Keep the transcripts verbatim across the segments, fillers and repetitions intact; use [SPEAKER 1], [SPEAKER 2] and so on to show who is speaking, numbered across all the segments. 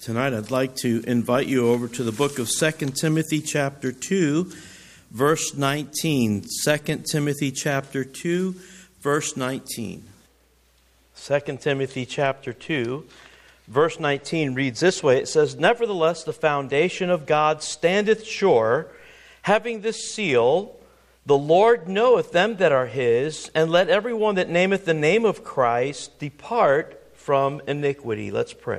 [SPEAKER 1] Tonight I'd like to invite you over to the book of Second Timothy chapter two, verse nineteen. Second Timothy chapter two, verse nineteen. Second Timothy chapter two, verse nineteen reads this way. It says, "Nevertheless, the foundation of God standeth sure, having this seal, the Lord knoweth them that are his, and let every one that nameth the name of Christ depart from iniquity." Let's pray.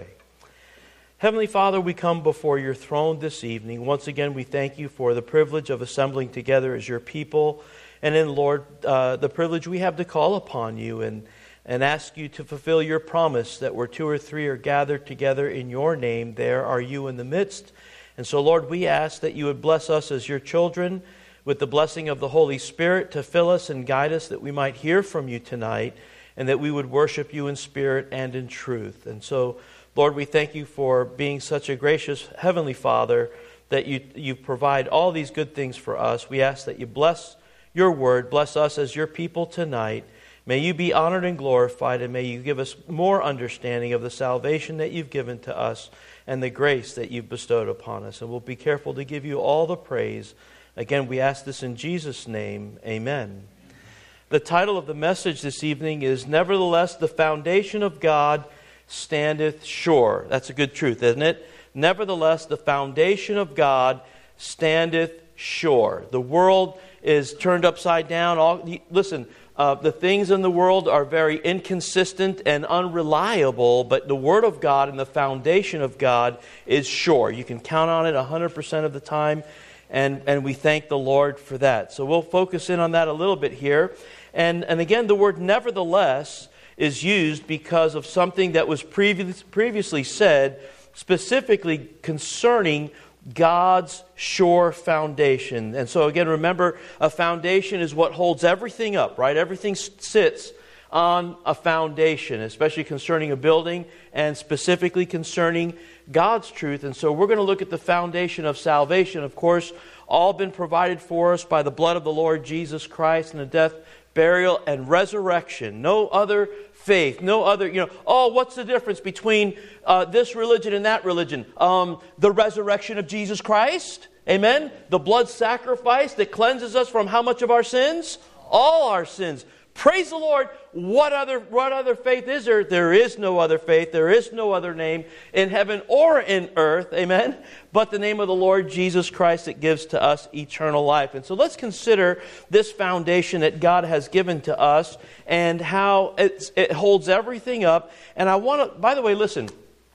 [SPEAKER 1] Heavenly Father, we come before your throne this evening. Once again, we thank you for the privilege of assembling together as your people. And then, Lord, uh, the privilege we have to call upon you and, and ask you to fulfill your promise that where two or three are gathered together in your name, there are you in the midst. And so, Lord, we ask that you would bless us as your children with the blessing of the Holy Spirit to fill us and guide us, that we might hear from you tonight and that we would worship you in spirit and in truth. And so, Lord, we thank you for being such a gracious Heavenly Father, that you, you provide all these good things for us. We ask that you bless your word, bless us as your people tonight. May you be honored and glorified, and may you give us more understanding of the salvation that you've given to us and the grace that you've bestowed upon us. And we'll be careful to give you all the praise. Again, we ask this in Jesus' name. Amen. The title of the message this evening is, "Nevertheless, the foundation of God standeth sure." That's a good truth, isn't it? Nevertheless, the foundation of God standeth sure. The world is turned upside down. All, listen, uh, the things in the world are very inconsistent and unreliable, but the Word of God and the foundation of God is sure. You can count on it one hundred percent of the time, and, and we thank the Lord for that. So we'll focus in on that a little bit here. And, and again, the word nevertheless is used because of something that was previous, previously said, specifically concerning God's sure foundation. And so again, remember, a foundation is what holds everything up, right? Everything sits on a foundation, especially concerning a building and specifically concerning God's truth. And so we're going to look at the foundation of salvation, of course, all been provided for us by the blood of the Lord Jesus Christ and the death, burial, and resurrection. No other faith, no other, you know, oh, what's the difference between uh, this religion and that religion? Um, the resurrection of Jesus Christ, amen? The blood sacrifice that cleanses us from how much of our sins? All our sins. Praise the Lord. What other, what other faith is there? There is no other faith. There is no other name in heaven or in earth, amen, but the name of the Lord Jesus Christ that gives to us eternal life. And so let's consider this foundation that God has given to us and how it's, it holds everything up. And I want to, by the way, listen.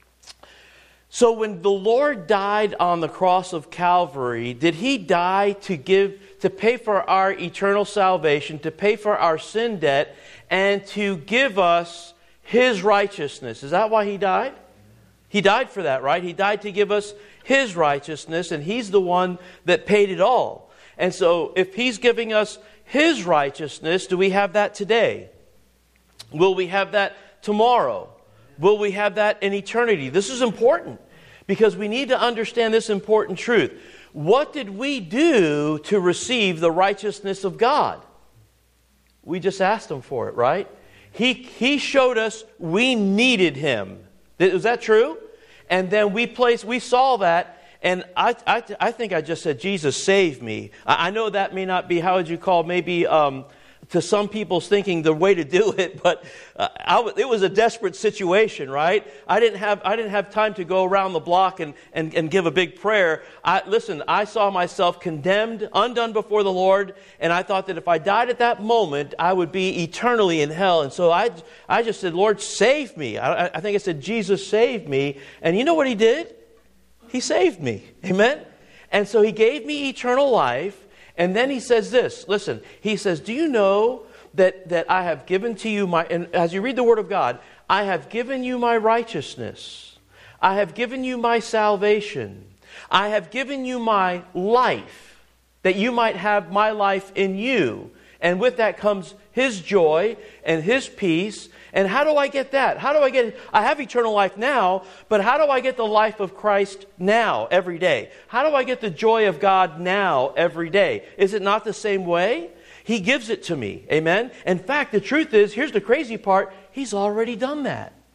[SPEAKER 1] So when the Lord died on the cross of Calvary, did He die to give, to pay for our eternal salvation, to pay for our sin debt, and to give us His righteousness? Is that why He died? He died for that, right? He died to give us His righteousness, and He's the one that paid it all. And so if He's giving us His righteousness, do we have that today? Will we have that tomorrow? Will we have that in eternity? This is important because we need to understand this important truth. What did we do to receive the righteousness of God? We just asked Him for it, right? He, he showed us we needed Him. Is that true? And then we placed, we saw that, and I, I, I think I just said, Jesus, save me. I, I know that may not be, how would you call, maybe um, to some people's thinking the way to do it, but uh, I w- it was a desperate situation, right? I didn't have I didn't have time to go around the block and, and, and give a big prayer. I, listen, I saw myself condemned, undone before the Lord, and I thought that if I died at that moment, I would be eternally in hell. And so I, I just said, Lord, save me. I, I think I said, Jesus, save me. And you know what He did? He saved me. Amen? And so He gave me eternal life. And then He says this, listen, He says, do you know that, that I have given to you my, and as you read the Word of God, I have given you my righteousness. I have given you my salvation. I have given you my life, that you might have my life in you. And with that comes His joy and His peace. And how do I get that? How do I get it? I have eternal life now, but how do I get the life of Christ now, every day? How do I get the joy of God now, every day? Is it not the same way? He gives it to me. Amen? In fact, the truth is, here's the crazy part, He's already done that.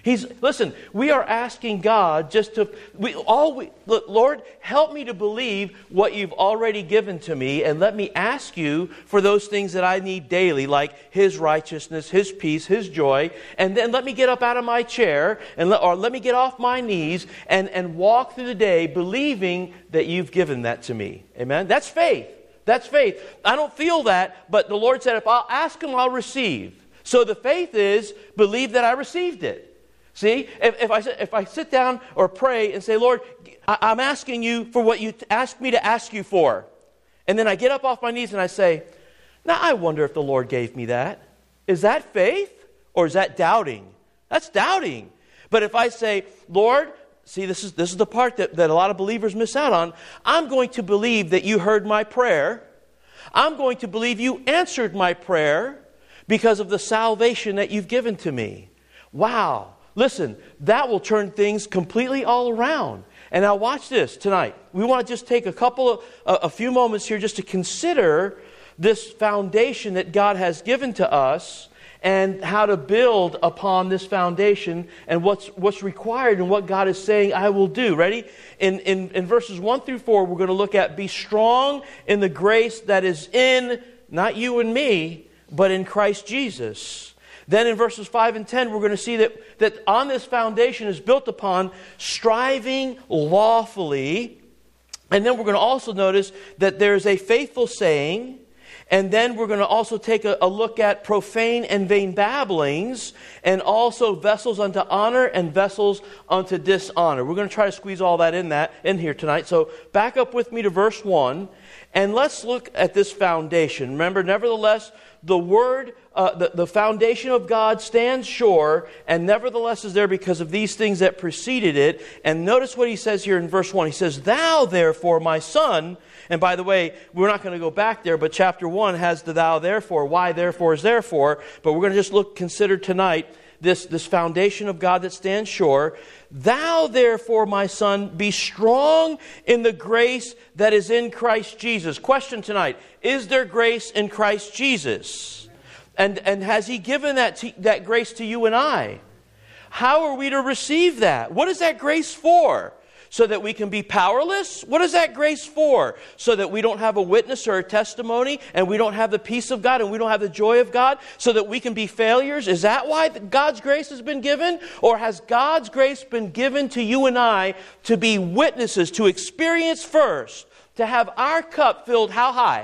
[SPEAKER 2] He's, listen, we are asking God just to, we all, we, look, Lord, help me to believe what you've already given to me, and let me ask you for those things that I need daily, like His righteousness, His peace, His joy, and then let me get up out of my chair, and let, or let me get off my knees and, and walk through the day believing that you've given that to me. Amen? That's faith. That's faith. I don't feel that, but the Lord said, if I'll ask Him, I'll receive. So the faith is, believe that I received it. See, if, if I if I sit down or pray and say, Lord, I, I'm asking you for what you asked me to ask you for. And then I get up off my knees and I say, now I wonder if the Lord gave me that. Is that faith or is that doubting? That's doubting. But if I say, Lord, see, this is this is the part that, that a lot of believers miss out on. I'm going to believe that you heard my prayer. I'm going to believe you answered my prayer because of the salvation that you've given to me. Wow. Listen, that will turn things completely all around. And now watch this tonight. We want to just take a couple of, a, a few moments here just to consider this foundation that God has given to us and how to build upon this foundation and what's what's required and what God is saying I will do. Ready? In, in, in verses one through four, we're going to look at be strong in the grace that is in, not you and me, but in Christ Jesus. Then in verses five and ten, we're going to see that, that on this foundation is built upon striving lawfully. And then we're going to also notice that there's a faithful saying. And then we're going to also take a, a look at profane and vain babblings, and also vessels unto honor and vessels unto dishonor. We're going to try to squeeze all that in that in here tonight. So back up with me to verse one, and let's look at this foundation. Remember, nevertheless, the word, uh, the, the foundation of God stands sure, and nevertheless is there because of these things that preceded it. And notice what he says here in verse one. He says, thou therefore, my son. And by the way, we're not going to go back there, but chapter one has the thou therefore. Why therefore is therefore. But we're going to just look, consider tonight this, this foundation of God that stands sure. Thou therefore, my son, be strong in the grace that is in Christ Jesus. Question tonight, is there grace in Christ Jesus? And, and has He given that, to, that grace to you and I? How are we to receive that? What is that grace for? So that we can be powerless? What is that grace for? So that we don't have a witness or a testimony, and we don't have the peace of God, and we don't have the joy of God? So that we can be failures? Is that why God's grace has been given? Or has God's grace been given to you and I to be witnesses, to experience first, to have our cup filled how high?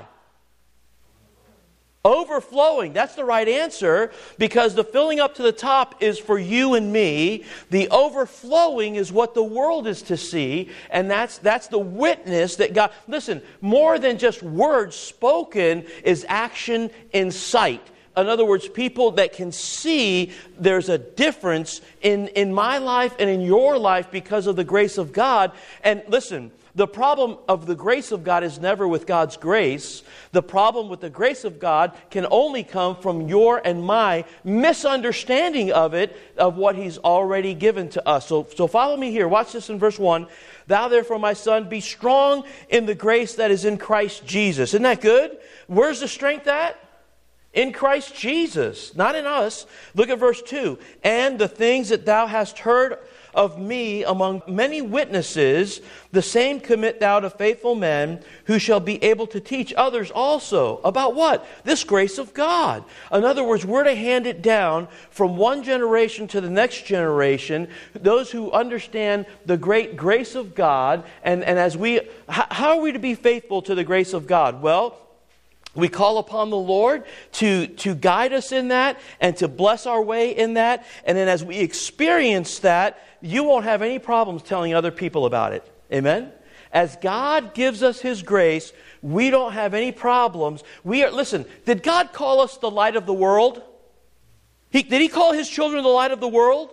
[SPEAKER 2] Overflowing. That's the right answer, because the filling up to the top is for you and me. The overflowing is what the world is to see, and that's that's the witness that God... Listen, more than just words spoken is action in sight. In other words, people that can see there's a difference in, in my life and in your life because of the grace of God. And listen, the problem of the grace of God is never with God's grace. The problem with the grace of God can only come from your and my misunderstanding of it, of what He's already given to us. So, so follow me here. Watch this in verse one. Thou therefore, my son, be strong in the grace that is in Christ Jesus. Isn't that good? Where's the strength at? In Christ Jesus, not in us. Look at verse two. And the things that thou hast heard of me among many witnesses, the same commit thou to faithful men, who shall be able to teach others also. About what? This grace of God. In other words, we're to hand it down from one generation to the next generation, those who understand the great grace of God. And, and as we, how are we to be faithful to the grace of God? Well, we call upon the Lord to, to guide us in that and to bless our way in that. And then as we experience that, you won't have any problems telling other people about it. Amen? As God gives us His grace, we don't have any problems. We are, listen, did God call us the light of the world? He, did He call His children the light of the world?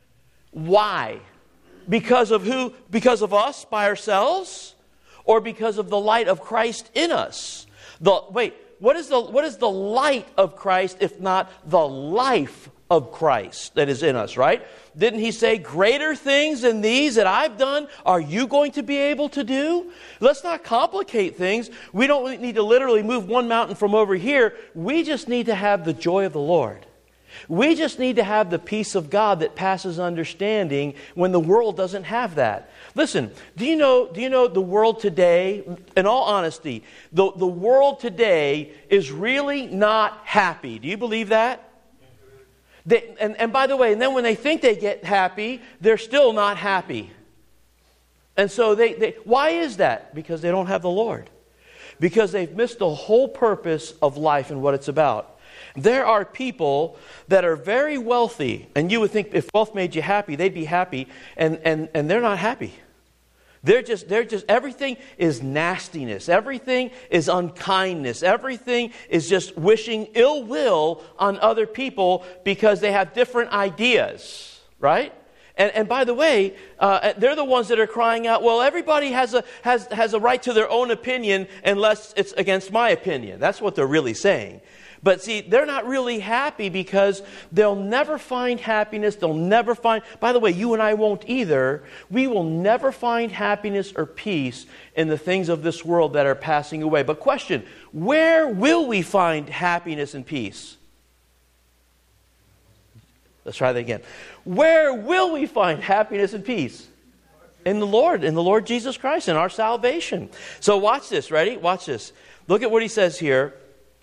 [SPEAKER 2] Why? Because of who? Because of us by ourselves? Or because of the light of Christ in us? The, wait, what is the what is the light of Christ if not the life of Christ that is in us, right? Didn't He say, greater things than these that I've done are you going to be able to do? Let's not complicate things. We don't need to literally move one mountain from over here. We just need to have the joy of the Lord. We just need to have the peace of God that passes understanding when the world doesn't have that. Listen, do you know, do you know the world today, in all honesty, the, the world today is really not happy. Do you believe that? They, and, and by the way, and then when they think they get happy, they're still not happy. And so they, they why is that? Because they don't have the Lord. Because they've missed the whole purpose of life and what it's about. There are people that are very wealthy, and you would think if wealth made you happy, they'd be happy, and, and, and they're not happy. They're just, they're just, everything is nastiness. Everything is unkindness. Everything is just wishing ill will on other people because they have different ideas, right? And, and by the way, uh, they're the ones that are crying out, well, everybody has a, has, has a right to their own opinion unless it's against my opinion. That's what they're really saying. But see, they're not really happy because they'll never find happiness. They'll never find, by the way, you and I won't either. We will never find happiness or peace in the things of this world that are passing away. But question, where will we find happiness and peace? Let's try that again. Where will we find happiness and peace? In the Lord, in the Lord Jesus Christ, in our salvation. So watch this, ready? Watch this. Look at what he says here.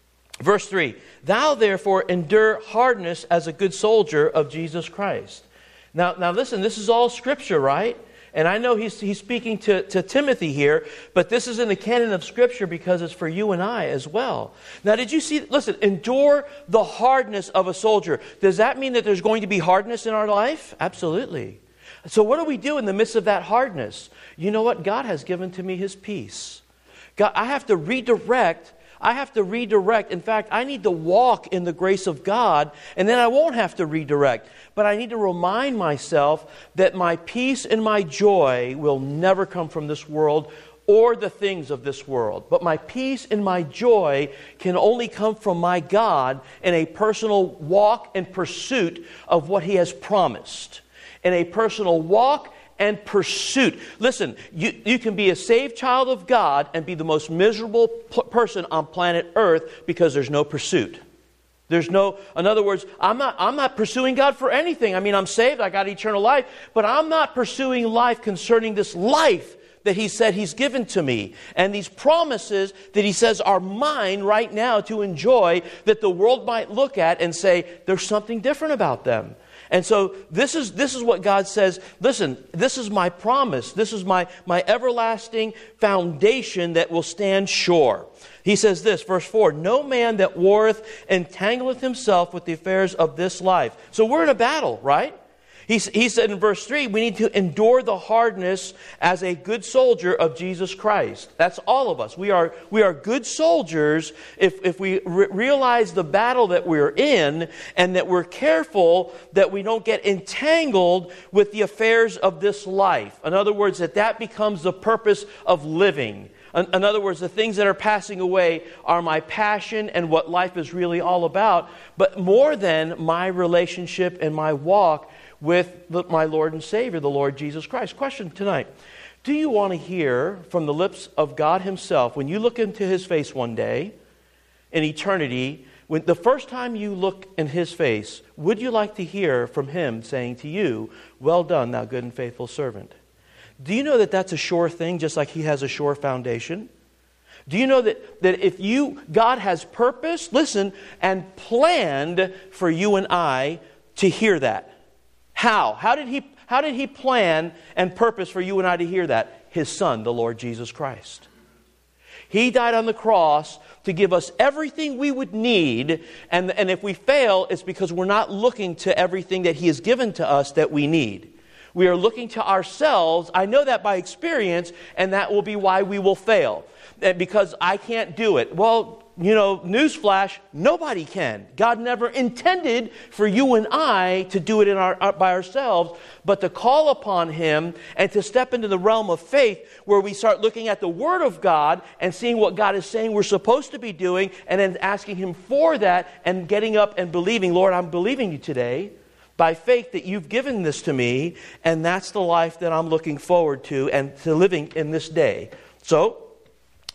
[SPEAKER 2] Verse three, thou therefore endure hardness as a good soldier of Jesus Christ. Now, now listen, this is all Scripture, right? And I know he's, he's speaking to, to Timothy here, but this is in the canon of Scripture because it's for you and I as well. Now, did you see, listen, endure the hardness of a soldier. Does that mean that there's going to be hardness in our life? Absolutely. So what do we do in the midst of that hardness? You know what? God has given to me His peace. God, I have to redirect I have to redirect. In fact, I need to walk in the grace of God, and then I won't have to redirect. But I need to remind myself that my peace and my joy will never come from this world or the things of this world. But my peace and my joy can only come from my God in a personal walk and pursuit of what He has promised. In a personal walk and pursuit. Listen, you, you can be a saved child of God and be the most miserable p- person on planet Earth because there's no pursuit. There's no, in other words, I'm not, I'm not pursuing God for anything. I mean, I'm saved, I got eternal life, but I'm not pursuing life concerning this life that He said He's given to me. And these promises that He says are mine right now to enjoy, that the world might look at and say, there's something different about them. And so this is this is what God says, listen, this is my promise. This is my, my everlasting foundation that will stand sure. He says this, verse four, no man that warreth entangleth himself with the affairs of this life. So we're in a battle, right? He, he said in verse three, we need to endure the hardness as a good soldier of Jesus Christ. That's all of us. We are, we are good soldiers if, if we re- realize the battle that we're in and that we're careful that we don't get entangled with the affairs of this life. In other words, that that becomes the purpose of living. In, in other words, the things that are passing away are my passion and what life is really all about, but more than my relationship and my walk with the, my Lord and Savior, the Lord Jesus Christ. Question tonight. Do you want to hear from the lips of God Himself, when you look into His face one day, in eternity, when the first time you look in His face, would you like to hear from Him saying to you, well done, thou good and faithful servant? Do you know that that's a sure thing, just like He has a sure foundation? Do you know that, that if you, God has purpose, listen, and planned for you and I to hear that? How? How did he, how did he plan and purpose for you and I to hear that? His Son, the Lord Jesus Christ. He died on the cross to give us everything we would need. And, and if we fail, it's because we're not looking to everything that He has given to us that we need. We are looking to ourselves. I know that by experience, and that will be why we will fail. Because I can't do it. Well, you know, newsflash, nobody can. God never intended for you and I to do it in our, by ourselves, but to call upon Him and to step into the realm of faith where we start looking at the Word of God and seeing what God is saying we're supposed to be doing, and then asking Him for that and getting up and believing, Lord, I'm believing You today by faith that You've given this to me, and that's the life that I'm looking forward to and to living in this day. So,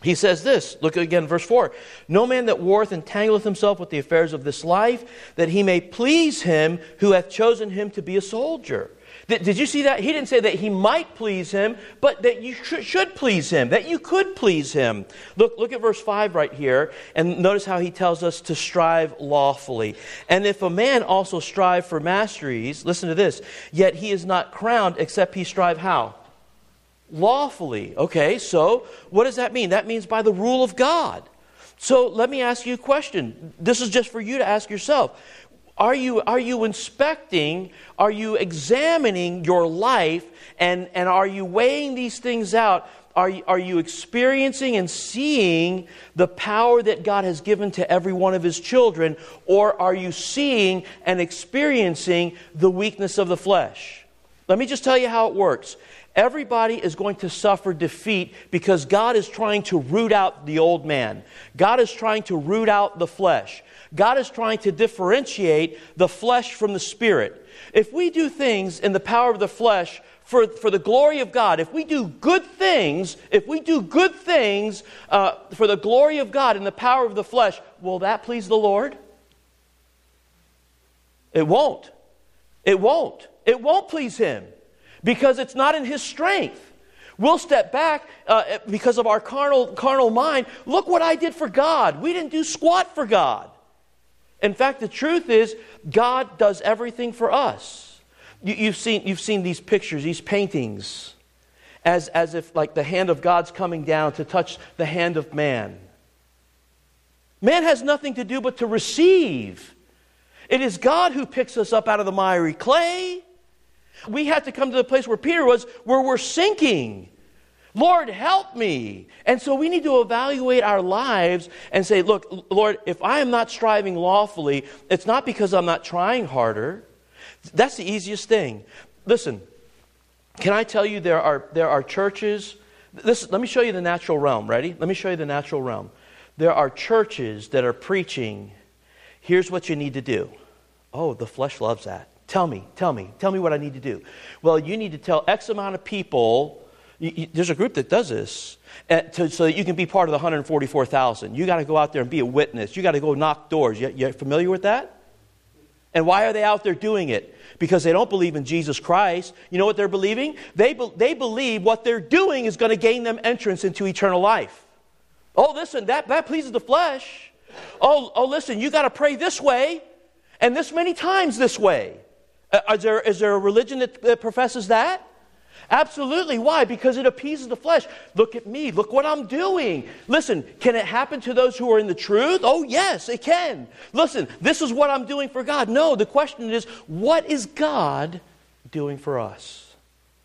[SPEAKER 2] He says this, look again, verse four. No man that warreth entangleth himself with the affairs of this life, that he may please him who hath chosen him to be a soldier. Did, did you see that? He didn't say that he might please him, but that you sh- should please him, that you could please him. Look, look at verse five right here, and notice how he tells us to strive lawfully. And if a man also strive for masteries, listen to this, yet he is not crowned except he strive how? Lawfully. Okay, so what does that mean? That means by the rule of God. So let me ask you a question. This is just for you to ask yourself. Are you, are you inspecting, are you examining your life, and, and are you weighing these things out? Are you, are you experiencing and seeing the power that God has given to every one of His children, or are you seeing and experiencing the weakness of the flesh? Let me just tell you how it works. Everybody is going to suffer defeat because God is trying to root out the old man. God is trying to root out the flesh. God is trying to differentiate the flesh from the spirit. If we do things in the power of the flesh for, for the glory of God, if we do good things, if we do good things uh, for the glory of God in the power of the flesh, will that please the Lord? It won't. It won't. It won't please Him. Because it's not in His strength. We'll step back uh, because of our carnal carnal mind. Look what I did for God. We didn't do squat for God. In fact, the truth is, God does everything for us. You, you've seen you've seen these pictures, these paintings, as as if like the hand of God's coming down to touch the hand of man. Man has nothing to do but to receive. It is God who picks us up out of the miry clay. We had to come to the place where Peter was, where we're sinking. Lord, help me. And so we need to evaluate our lives and say, look, Lord, if I am not striving lawfully, it's not because I'm not trying harder. That's the easiest thing. Listen, can I tell you there are there are churches, this, let me show you the natural realm, ready? Let me show you the natural realm. There are churches that are preaching, here's what you need to do. Oh, the flesh loves that. Tell me, tell me, tell me what I need to do. Well, you need to tell X amount of people, you, you, there's a group that does this, uh, to, so that you can be part of the one hundred forty-four thousand. You got to go out there and be a witness. You got to go knock doors. You, you familiar with that? And why are they out there doing it? Because they don't believe in Jesus Christ. You know what they're believing? They, be, they believe what they're doing is going to gain them entrance into eternal life. Oh, listen, that, that pleases the flesh. Oh, oh, listen, you got to pray this way and this many times this way. Uh, is there, is there a religion that, that professes that? Absolutely. Why? Because it appeases the flesh. Look at me. Look what I'm doing. Listen, can it happen to those who are in the truth? Oh, yes, it can. Listen, this is what I'm doing for God. No, the question is, what is God doing for us?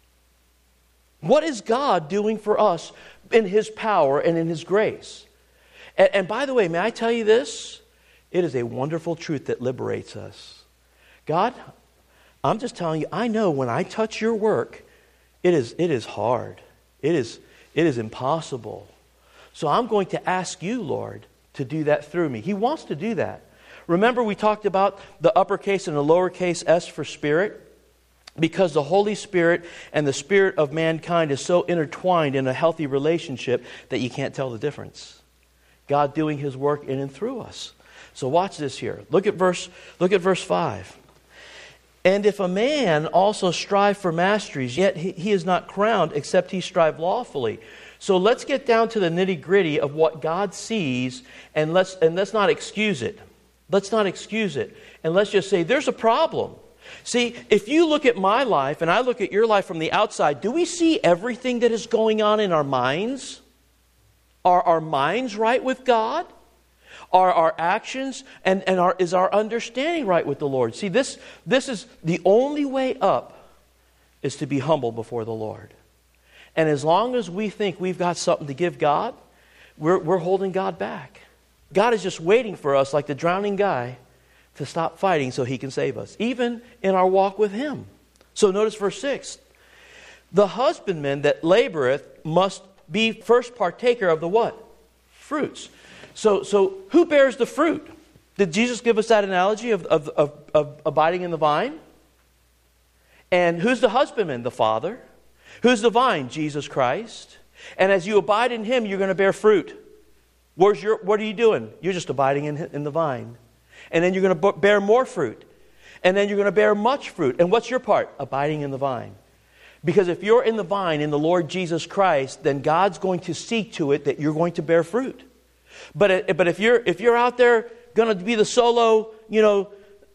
[SPEAKER 2] What is God doing for us in His power and in His grace? And, and by the way, may I tell you this? It is a wonderful truth that liberates us. God, I'm just telling you, I know when I touch your work, it is it is hard. It is it is impossible. So I'm going to ask you, Lord, to do that through me. He wants to do that. Remember we talked about the uppercase and the lowercase s for spirit? Because the Holy Spirit and the spirit of mankind is so intertwined in a healthy relationship that you can't tell the difference. God doing His work in and through us. So watch this here. Look at verse look at verse five. And if a man also strive for masteries, yet he, he is not crowned, except he strive lawfully. So let's get down to the nitty-gritty of what God sees, and let's and let's not excuse it. Let's not excuse it. And let's just say, there's a problem. See, if you look at my life, and I look at your life from the outside, do we see everything that is going on in our minds? Are our minds right with God? Are our actions and, and our, is our understanding right with the Lord? See, this, this is the only way up is to be humble before the Lord. And as long as we think we've got something to give God, we're, we're holding God back. God is just waiting for us, like the drowning guy, to stop fighting so He can save us, even in our walk with Him. So notice verse six. The husbandman that laboreth must be first partaker of the what? Fruits. So, so who bears the fruit? Did Jesus give us that analogy of, of, of, of abiding in the vine? And who's the husbandman? The Father. Who's the vine? Jesus Christ. And as you abide in Him, you're going to bear fruit. Where's your, what are you doing? You're just abiding in, in the vine. And then you're going to bear more fruit. And then you're going to bear much fruit. And what's your part? Abiding in the vine. Because if you're in the vine, in the Lord Jesus Christ, then God's going to see to it that you're going to bear fruit. But, but if you're if you're out there going to be the solo, you know,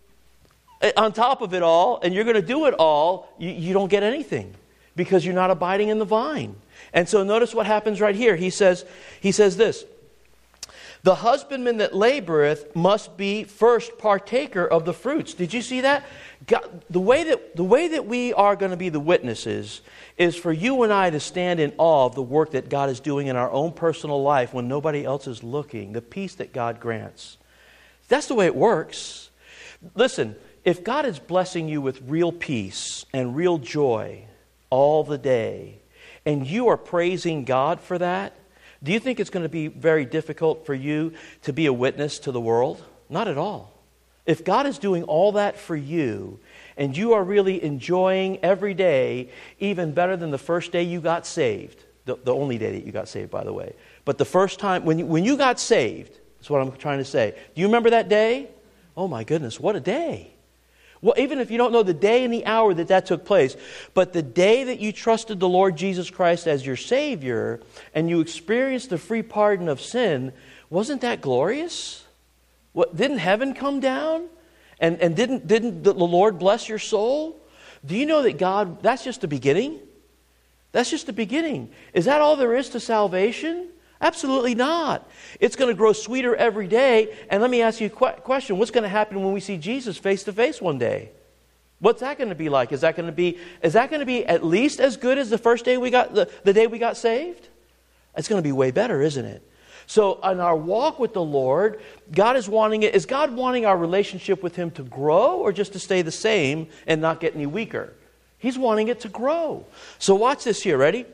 [SPEAKER 2] on top of it all, and you're going to do it all, you, you don't get anything. Because you're not abiding in the vine. And so notice what happens right here. He says, he says this. The husbandman that laboreth must be first partaker of the fruits. Did you see that? God, the way that the way that we are going to be the witnesses is for you and I to stand in awe of the work that God is doing in our own personal life when nobody else is looking. The peace that God grants. That's the way it works. Listen, if God is blessing you with real peace and real joy all the day, and you are praising God for that, do you think it's going to be very difficult for you to be a witness to the world? Not at all. If God is doing all that for you, and you are really enjoying every day, even better than the first day you got saved, the, the only day that you got saved, by the way, but the first time, when you, when you got saved, that's what I'm trying to say. Do you remember that day? Oh my goodness, what a day. Well, even if you don't know the day and the hour that that took place, but the day that you trusted the Lord Jesus Christ as your Savior and you experienced the free pardon of sin, wasn't that glorious? What, didn't heaven come down? And, and didn't, didn't the Lord bless your soul? Do you know that God, that's just the beginning? That's just the beginning. Is that all there is to salvation? Absolutely not. It's going to grow sweeter every day. And let me ask you a question. What's going to happen when we see Jesus face to face one day? What's that going to be like? Is that going to be, is that going to be at least as good as the first day we got, the, the day we got saved? It's going to be way better, isn't it? So in our walk with the Lord, God is wanting it. Is God wanting our relationship with Him to grow or just to stay the same and not get any weaker? He's wanting it to grow. So watch this here. Ready?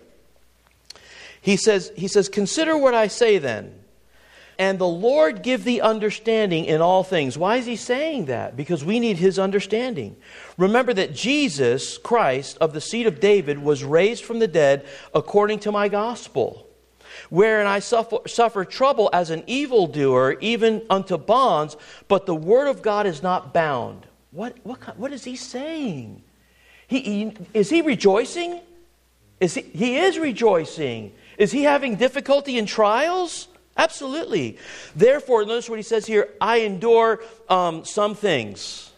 [SPEAKER 2] He says, he says, consider what I say then. And the Lord give thee understanding in all things. Why is He saying that? Because we need His understanding. Remember that Jesus Christ of the seed of David was raised from the dead according to my gospel. Wherein I suffer, suffer trouble as an evildoer, even unto bonds, but the word of God is not bound. What, what, what is he saying? He, he, is he rejoicing? Is he, he is rejoicing. Is he having difficulty in trials? Absolutely. Therefore, notice what he says here, I endure um, some things.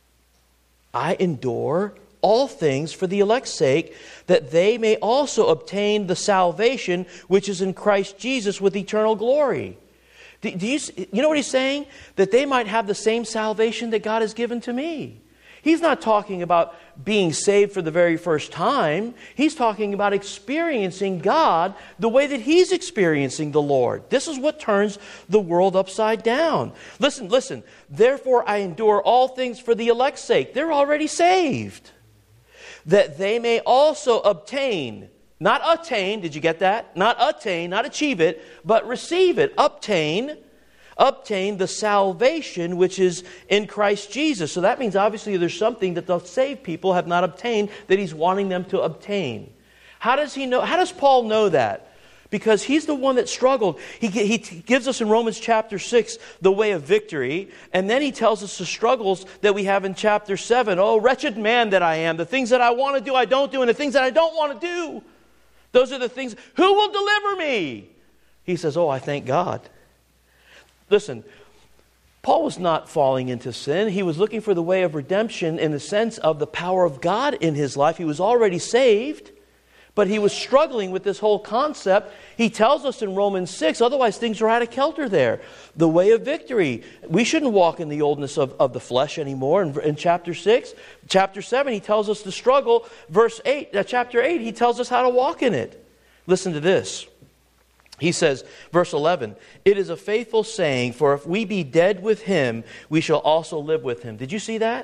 [SPEAKER 2] I endure all things for the elect's sake, that they may also obtain the salvation which is in Christ Jesus with eternal glory. Do, do you, you know what he's saying? That they might have the same salvation that God has given to me. He's not talking about being saved for the very first time. He's talking about experiencing God the way that He's experiencing the Lord. This is what turns the world upside down. Listen, listen. Therefore I endure all things for the elect's sake. They're already saved. That they may also obtain, not attain, did you get that? Not attain, not achieve it, but receive it. Obtain, obtain the salvation which is in Christ Jesus. So that means obviously there's something that the saved people have not obtained that He's wanting them to obtain. How does he know? How does Paul know that? Because he's the one that struggled. He, he gives us in Romans chapter six the way of victory. And then he tells us the struggles that we have in chapter seven. Oh, wretched man that I am. The things that I want to do, I don't do. And the things that I don't want to do, those are the things. Who will deliver me? He says, oh, I thank God. Listen, Paul was not falling into sin. He was looking for the way of redemption in the sense of the power of God in his life. He was already saved. But he was struggling with this whole concept. He tells us in Romans six, otherwise things are out of kilter there. The way of victory. We shouldn't walk in the oldness of, of the flesh anymore. In, in chapter six, chapter seven, he tells us to struggle. Verse eight, uh, chapter eight, he tells us how to walk in it. Listen to this. He says, verse eleven, it is a faithful saying, for if we be dead with Him, we shall also live with Him. Did you see that?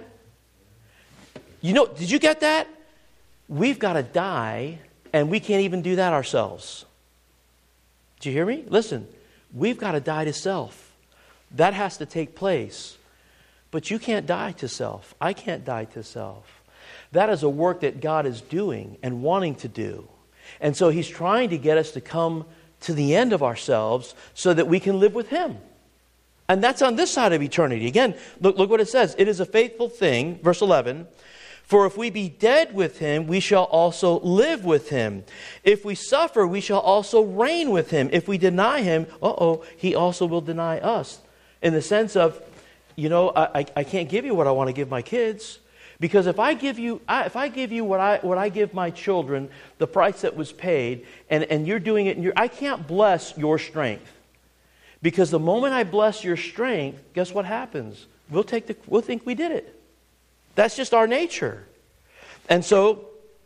[SPEAKER 2] You know, did you get that? We've got to die. And we can't even do that ourselves. Do you hear me? Listen, we've got to die to self. That has to take place. But you can't die to self. I can't die to self. That is a work that God is doing and wanting to do. And so he's trying to get us to come to the end of ourselves so that we can live with him. And that's on this side of eternity. Again, look, look what it says. It is a faithful thing, verse eleven, for if we be dead with him, we shall also live with him. If we suffer, we shall also reign with him. If we deny him, uh-oh, he also will deny us. In the sense of, you know, I, I, I can't give you what I want to give my kids. Because if I give you, I, if I give you what I what I give my children, the price that was paid, and, and you're doing it, and you're, I can't bless your strength. Because the moment I bless your strength, guess what happens? We'll take the, we'll think we did it. That's just our nature. And so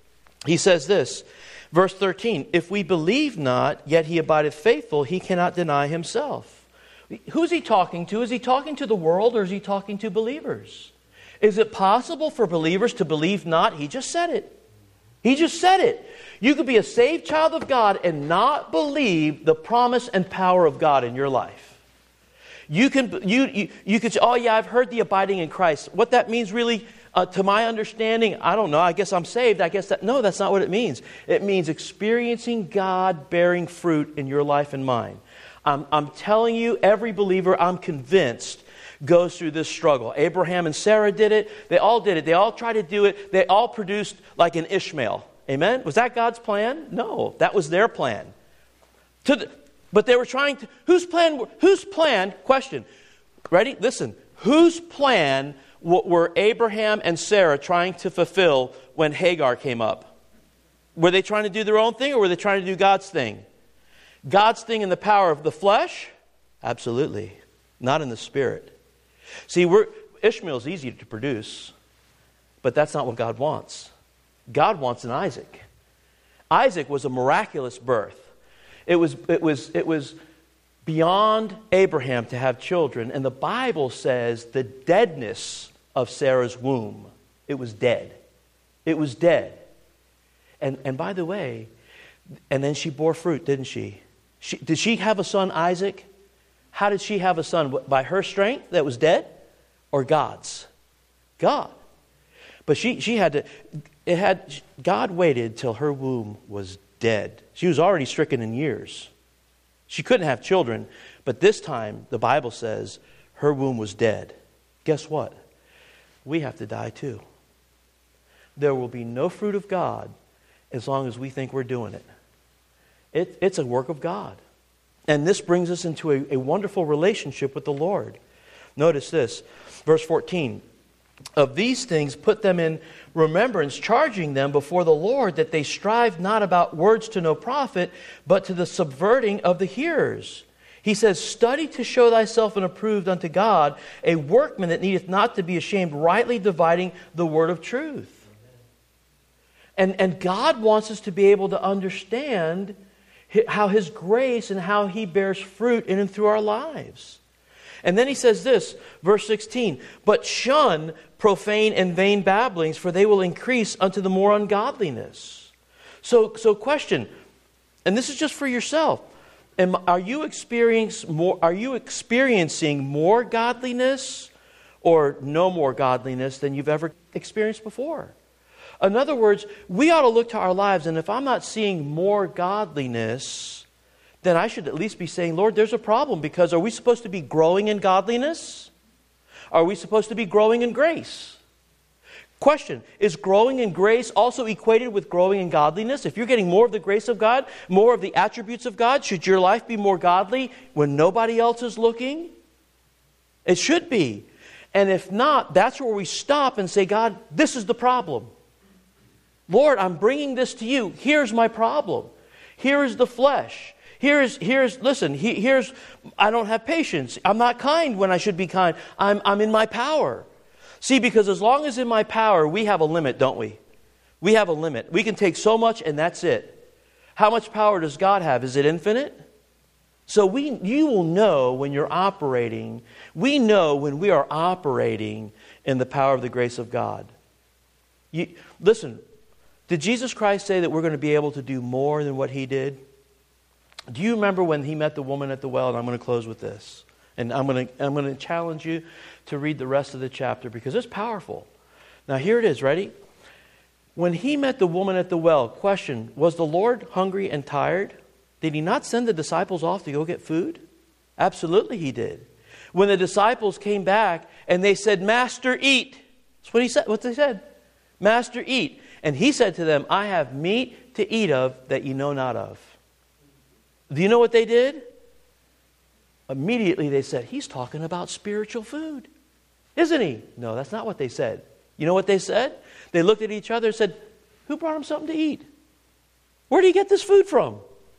[SPEAKER 2] he says this, verse thirteen, if we believe not, yet he abideth faithful, he cannot deny himself. Who's he talking to? Is he talking to the world, or is he talking to believers? Is it possible for believers to believe not? He just said it. He just said it. You could be a saved child of God and not believe the promise and power of God in your life. You can you you, you could say, oh yeah, I've heard the abiding in Christ. What that means really, uh, to my understanding, I don't know. I guess I'm saved. I guess that, no, that's not what it means. It means experiencing God bearing fruit in your life and mine. I'm, I'm telling you, every believer, I'm convinced, goes through this struggle. Abraham and Sarah did it. They all did it. They all tried to do it. They all produced like an Ishmael. Amen? Was that God's plan? No, that was their plan. To the, but they were trying to, whose plan, whose plan, question, ready? Listen, whose plan were Abraham and Sarah trying to fulfill when Hagar came up? Were they trying to do their own thing, or were they trying to do God's thing? God's thing in the power of the flesh? Absolutely. Not in the spirit. See, we're, Ishmael's easy to produce, but that's not what God wants. God wants an Isaac. Isaac was a miraculous birth. It was, it was, it was beyond Abraham to have children, and the Bible says the deadness of Sarah's womb, it was dead. It was dead. And, and by the way, and then she bore fruit, didn't she? she? Did she have a son, Isaac? How did she have a son? By her strength that was dead, or God's? God. But she, she had to, it had, God waited till her womb was dead. She was already stricken in years. She couldn't have children, but this time, the Bible says, her womb was dead. Guess what? We have to die too. There will be no fruit of God as long as we think we're doing it. it it's a work of God. And this brings us into a, a wonderful relationship with the Lord. Notice this, verse fourteen. Of these things put them in remembrance, charging them before the Lord that they strive not about words to no profit, but to the subverting of the hearers. He says, study to show thyself an approved unto God, a workman that needeth not to be ashamed, rightly dividing the word of truth. And, and God wants us to be able to understand how His grace and how He bears fruit in and through our lives. And then he says this, verse sixteen, but shun profane and vain babblings, for they will increase unto the more ungodliness. So, so question, and this is just for yourself. Am, are you experiencing more? Are you experiencing more godliness, or no more godliness than you've ever experienced before? In other words, we ought to look to our lives, and if I'm not seeing more godliness, then I should at least be saying, Lord, there's a problem, because are we supposed to be growing in godliness? Are we supposed to be growing in grace? Question, is growing in grace also equated with growing in godliness? If you're getting more of the grace of God, more of the attributes of God, should your life be more godly when nobody else is looking? It should be. And if not, that's where we stop and say, God, this is the problem. Lord, I'm bringing this to you. Here's my problem. Here is the flesh. Here's, here's, listen, he, here's, I don't have patience. I'm not kind when I should be kind. I'm, I'm in my power. See, because as long as in my power, we have a limit, don't we? We have a limit. We can take so much and that's it. How much power does God have? Is it infinite? So we, you will know when you're operating, we know when we are operating in the power of the grace of God. You, listen, did Jesus Christ say that we're going to be able to do more than what He did? Do you remember when He met the woman at the well? And I'm going to close with this. And I'm going to, I'm going to challenge you to read the rest of the chapter because it's powerful. Now here it is. Ready? When he met the woman at the well, question, was the Lord hungry and tired? Did he not send the disciples off to go get food? Absolutely he did. When the disciples came back and they said, Master, eat. That's what he said. What they said. Master, eat. And he said to them, I have meat to eat of that you know not of. Do you know what they did? Immediately they said, he's talking about spiritual food. Isn't he? No, that's not what they said. You know what they said? They looked at each other and said, who brought him something to eat? Where did he get this food from?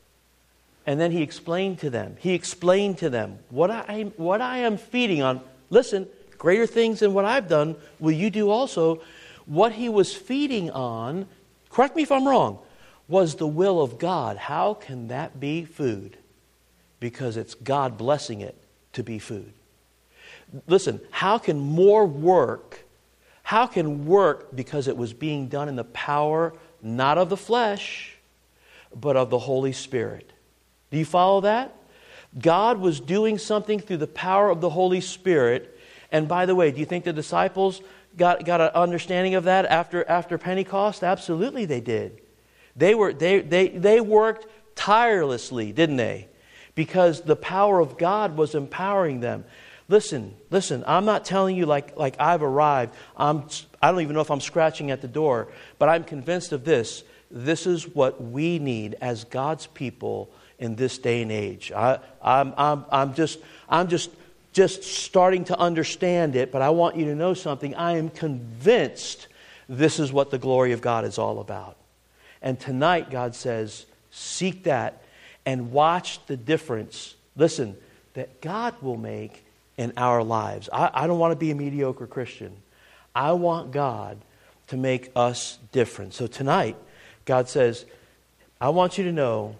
[SPEAKER 2] And then he explained to them. He explained to them, what I, what I am feeding on, listen, greater things than what I've done will you do also. What he was feeding on, correct me if I'm wrong, was the will of God. How can that be food? Because it's God blessing it to be food. Listen, how can more work, how can work because it was being done in the power, not of the flesh, but of the Holy Spirit? Do you follow that? God was doing something through the power of the Holy Spirit. And by the way, do you think the disciples got, got an understanding of that after, after Pentecost? Absolutely they did. They were they, they they worked tirelessly, didn't they? Because the power of God was empowering them. Listen, listen, I'm not telling you like, like I've arrived. I'm, I don't even know if I'm scratching at the door, but I'm convinced of this. This is what we need as God's people in this day and age. I, I'm, I'm, I'm just, I'm just, just starting to understand it, but I want you to know something. I am convinced this is what the glory of God is all about. And tonight, God says, seek that and watch the difference, listen, that God will make in our lives. I, I don't want to be a mediocre Christian. I want God to make us different. So tonight, God says, I want you to know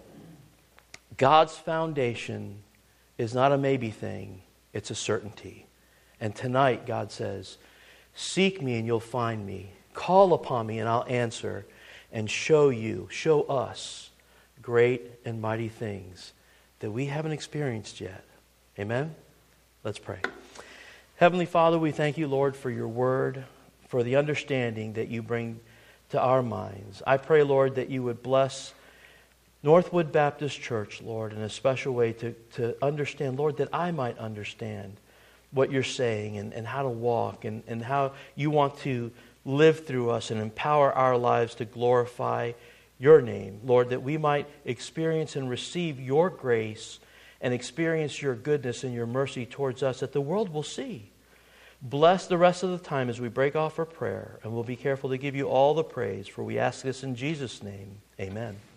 [SPEAKER 2] God's foundation is not a maybe thing, it's a certainty. And tonight, God says, seek me and you'll find me. Call upon me and I'll answer and show you, show us great and mighty things that we haven't experienced yet. Amen? Let's pray. Heavenly Father, we thank you, Lord, for your word, for the understanding that you bring to our minds. I pray, Lord, that you would bless Northwood Baptist Church, Lord, in a special way to, to understand, Lord, that I might understand what you're saying and, and how to walk and, and how you want to live through us and empower our lives to glorify your name. Lord, that we might experience and receive your grace and experience your goodness and your mercy towards us that the world will see. Bless the rest of the time as we break off our prayer, and we'll be careful to give you all the praise, for we ask this in Jesus' name. Amen.